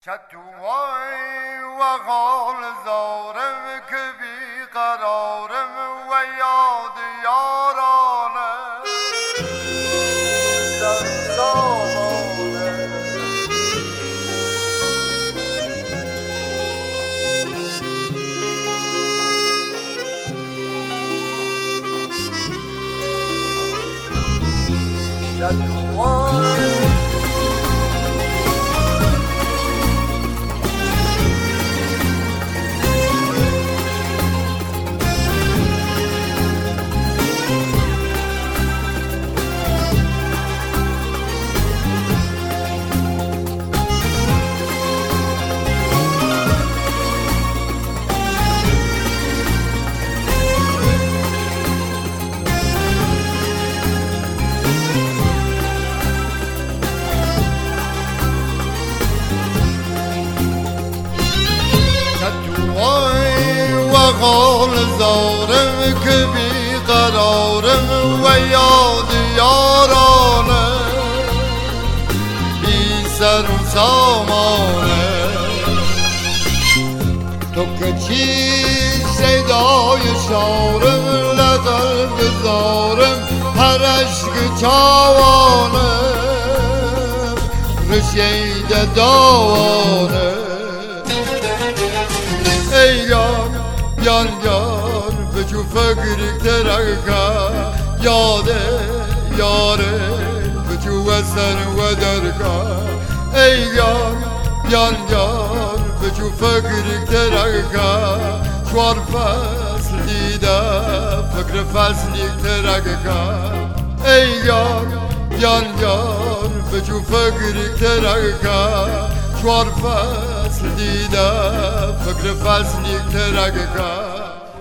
چتوای و غال زارم که بیقرارم و یاد یارانه در سامانه چتوای غال زارم که بیقرارم و یاد یارانه بی سر و سامانه تو که چی صدای شارم لقلب زارم هر عشق چاوانه رشید داوانه ای یار یار یار بچو فکری ترکا یاده یاره بچو وسن و درکا ای یار یار یار بچو فکری ترکا چوار فصل دیده فکر فصلی ترکا ای یار یار یار بچو فکری ترکا چوار فصل دیده فکر فصلی ترکا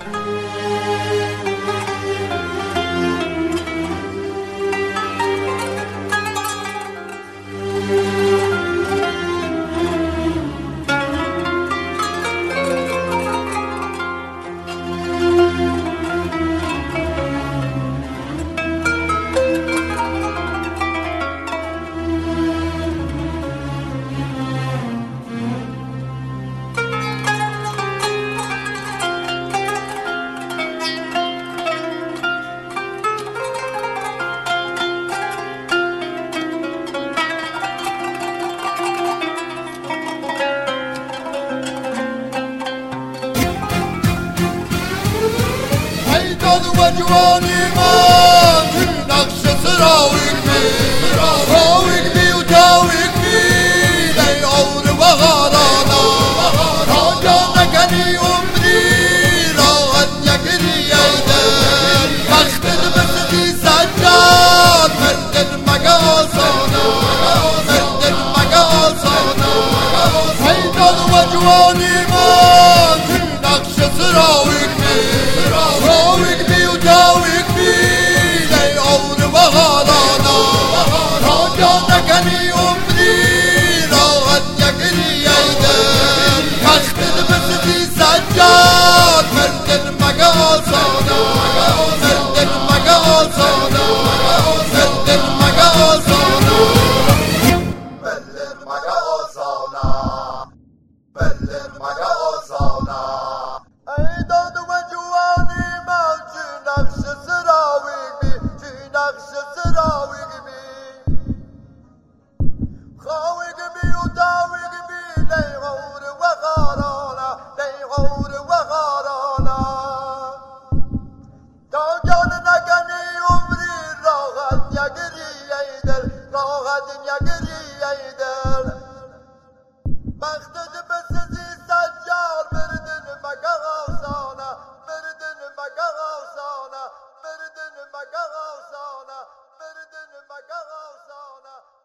و جوانی من تو نقش سراویک بی و تاویک بی لی عور و غارانا تا جا نکنی عمری راحت یکری ایدن وقت بسدی سجاد مردن مگه آسانا مردن مگه آسانا حیدان و جوانی من تو نقش سراویک بی داویک بی لی عور و غارانا تا جا نکنی عمری راحت یکری ایدن وقت بسدی سجاد مردن مگه آسانا مردن مگه آسانا مردن مگه آسانا مردن مگه آسانا مردن مگه آسانا ای داد و جوانی نقش سراویک بی چی نقش سراویک بی خواویک بی و داویک بی لی غور و غارانا لی غور و غارانا تا جان نکنی عمری راحت یگری ایدل راحت یگری ایدل مقصد بسزی سجار مردن مگه آسانا مردن مگه آسانا مردن مگه آسانا مردن مگه آسانا